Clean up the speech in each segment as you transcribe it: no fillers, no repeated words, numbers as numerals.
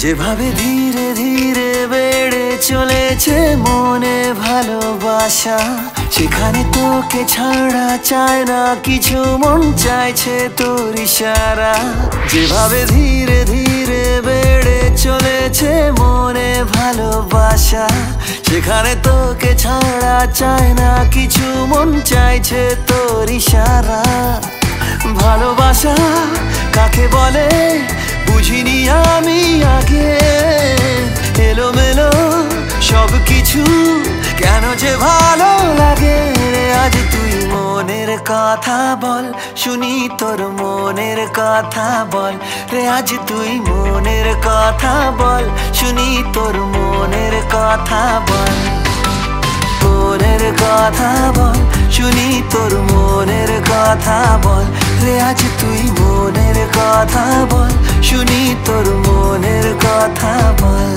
যেভাবে ধীরে ধীরে বেড়ে চলেছে মনে ভালোবাসা, সেখানে তোকে ছাড়া চায় না কিছু, মন চাইছে তোর ইশারা। যেভাবে ধীরে ধীরে বেড়ে চলেছে মনে ভালোবাসা, সেখানে তোকে ছাড়া চায় না কিছু, মন চাইছে তোর ইশারা। ভালোবাসা কাকে বলে বুঝিনি আমি আগে, এলোমেলো সব কিছু কেন যে ভালো লাগে। আজ তুই মনের কথা বল, শুনি তোর মনের কথা বল রে। আজ তুই মনের কথা বল, শুনি তোর মনের কথা বল। মনের কথা বল, শুনি তোর মনের কথা বল রে। আজ তুই মনের কথা বল, শুনি তোর মনের কথা বল।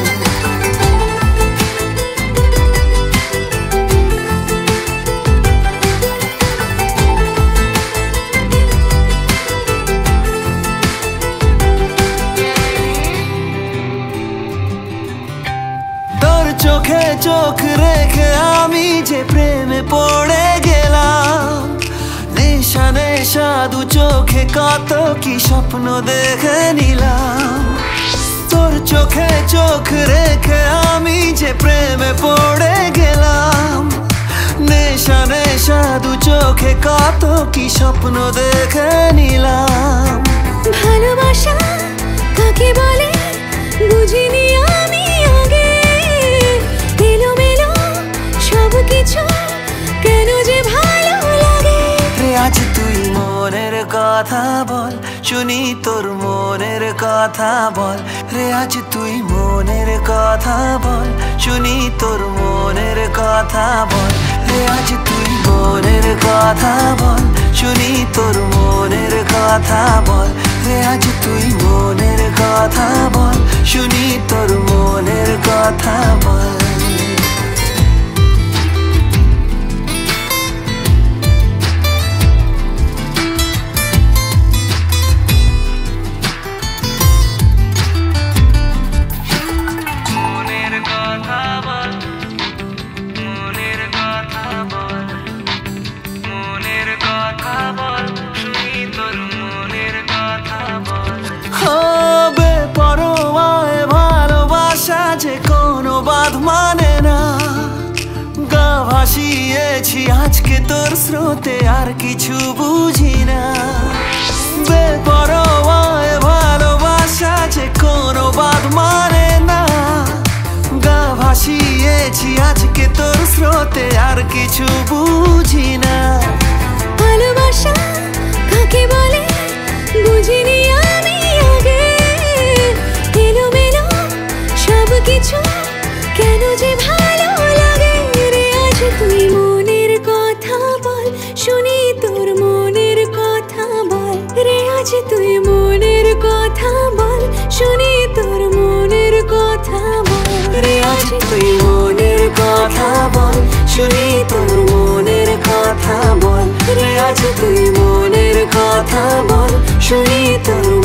তোর চোখে চোখ রেখে আমি যে প্রেমে পড়ে গেলাম, নেশা নেশা দু চোখে কত কি স্বপ্ন দেখে নিলাম। তোর চোখে চোখ রেখে আমি যে প্রেমে পড়ে গেলাম, নেশা নেশা দু চোখে কত কি স্বপ্ন দেখে নিলাম। ভালোবাসা কাকে বলে বুঝিনি আমি আগে, এলোমেলো সব কিছু কেন যে ভালো লাগে। আজ তুই মনের কথা বল, শুনি তোর মনের কথা বল রে। আজ তুই মনের কথা বল, শুনি তোর মনের কথা বল রে। আজ তুই মনের কথা বল, শুনি তোর মনের কথা বল রে। আজ তুই মনের কথা বল, শুনি তোর মনের কথা বল। বেপরোয়ায় ভালোবাসা যে কোনো বাঁধ মানে না, গা ভাসিয়েছি আজকে তোর স্রোতে আর কিছু বুঝি না। বেপরোয়ায় ভালোবাসা যে কোনো বাঁধ মানে না, গা ভাসিয়েছি আজকে তোর স্রোতে আর কিছু বুঝি না। ভালোবাসা কাকে বলে বুঝিনি আমি আগে, এলোমেলো সব কিছু কেন যে ভালো লাগে রে। আজ তুই মনের কথা বল, শুনি তোর মনের কথা বল রে। আজ তুই মনের কথা বল, শুনি তোর মনের কথা বল রে। আজ তুই মনের কথা বল, শুনি তোর মনের কথা বল রে। আজ তুই মনের কথা বল, শুনি তোর